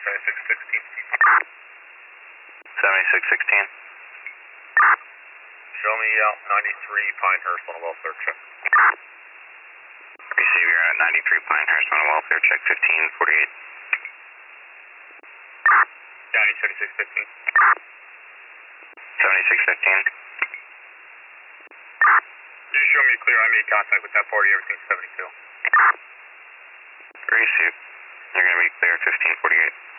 7616. 7616. Show me out 93 Pinehurst on a welfare check. Receive, you're at 93 Pinehurst on a welfare check 1548. County 7615. 7615. Did you show me clear? I made contact with that party, everything's 72. Receive. You're going to be clear 1548.